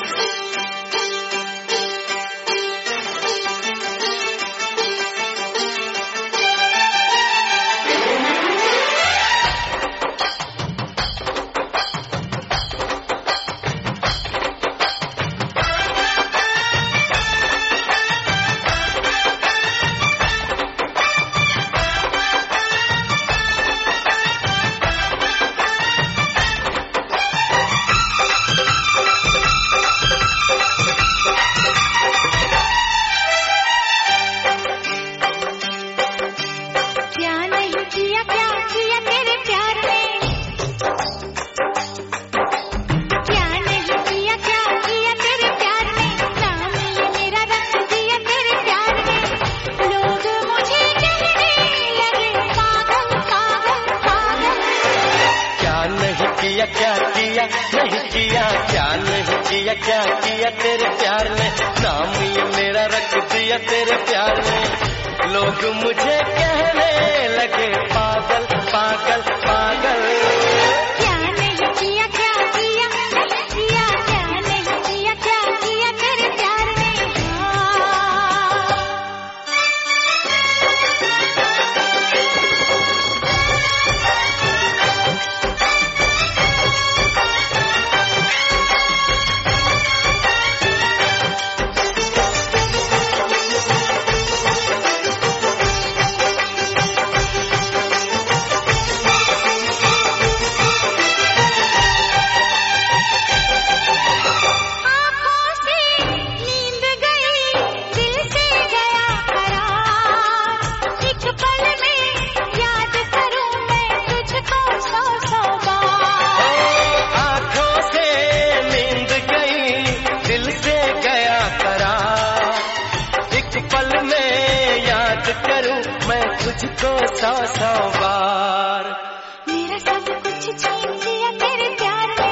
क्या किया नहीं किया, क्या नहीं किया क्या किया तेरे प्यार ने, नाम ये मेरा रख दिया तेरे प्यार ने। लोग मुझे कहने लगे पागल पागल पागल। क्या नहीं किया क्या किया नहीं किया, क्या नहीं किया क्या किया तेरे प्यार ने। तुझको सौ सौ बार मेरा सब कुछ छीन लिया तेरे प्यार ने।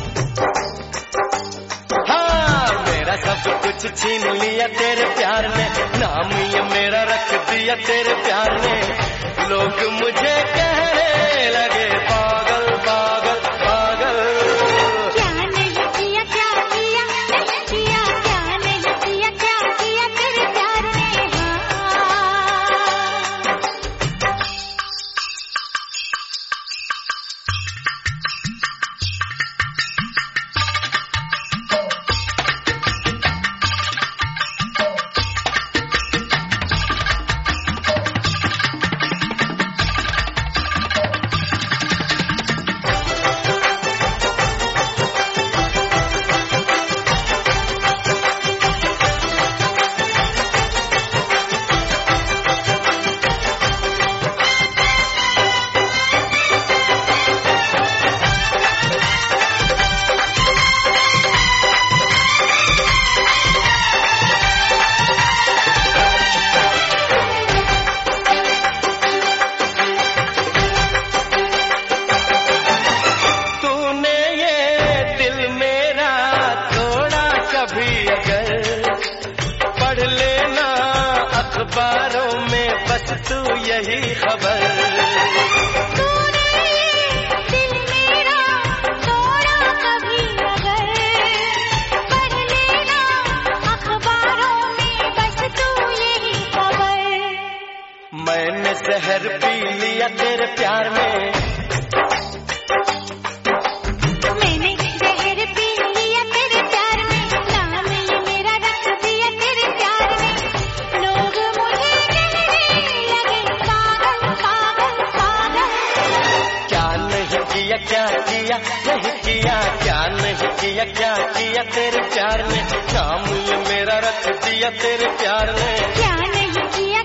हाँ मेरा सब कुछ छीन लिया तेरे प्यार ने, नाम ये मेरा रख दिया तेरे प्यार ने। लोग मुझे कहने लगे पागल पागल पागल। क्या नहीं किया क्या किया नहीं किया, क्या नहीं किया क्या किया तेरे प्यार ने। अखबारों में बस तू यही खबर, तूने दिल मेरा तोड़ा कभी अगर, पढ़ लेना अखबारों में बस तू यही खबर। मैंने जहर पी लिया तेरे प्यार में, मैंने जहर पी लिया तेरे प्यार में, नाम ये मेरा रख दिया तेरे प्यार में। लोग मुझे कहने लगे पागल पागल पागल। क्या नहीं किया क्या किया नहीं किया, क्या नहीं किया क्या किया तेरे प्यार ने, नाम ये मेरा रख दिया तेरे प्यार ने। क्या नहीं किया